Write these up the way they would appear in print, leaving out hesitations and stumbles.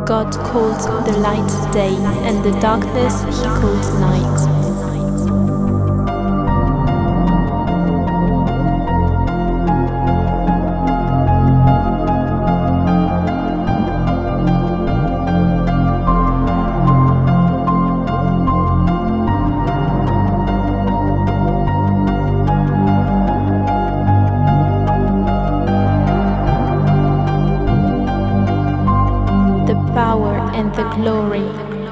God called the light day, and the darkness he called night. Power and the glory.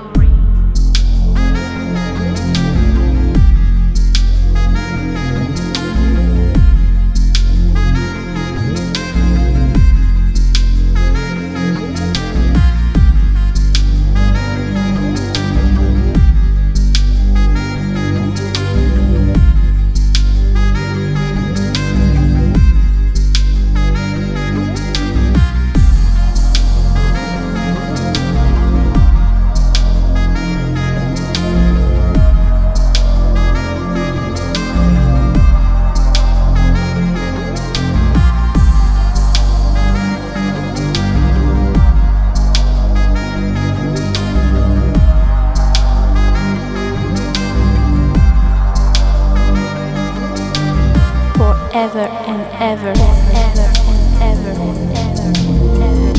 Ever and ever, ever and ever, ever, ever.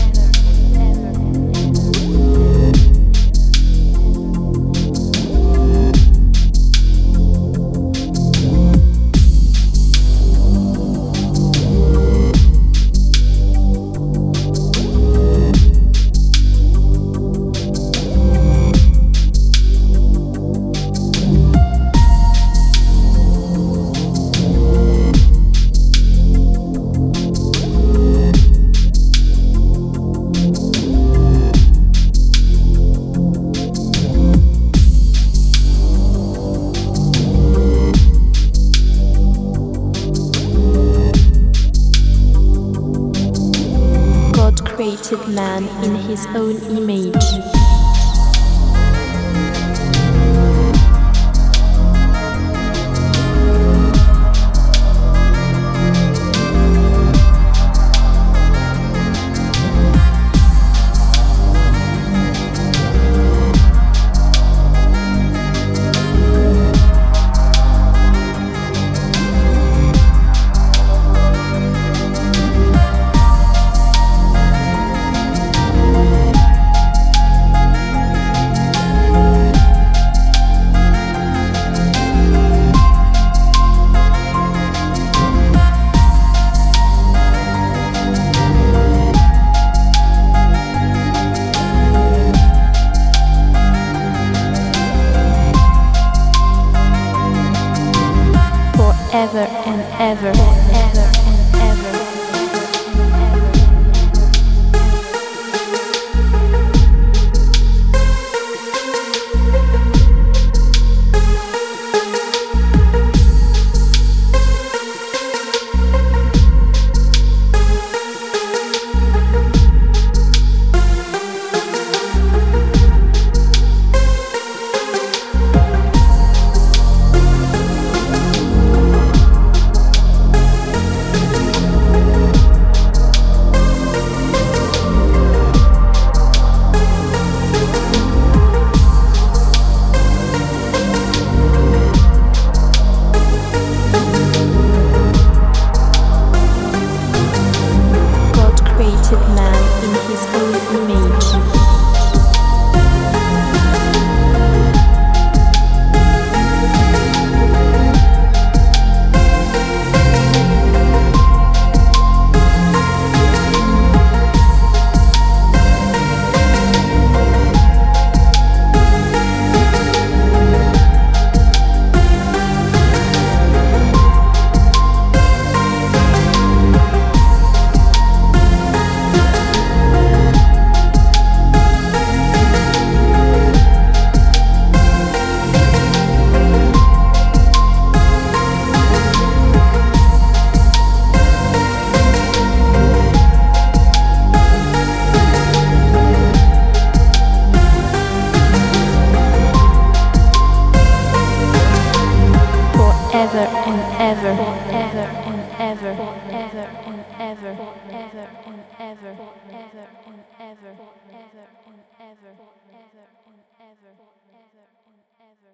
Created man in his own image. Ever and ever, ever and ever. Man in his own image. Ever and ever, ever and ever, ever and ever, ever and ever, ever and ever, ever and ever, ever and ever, ever and ever.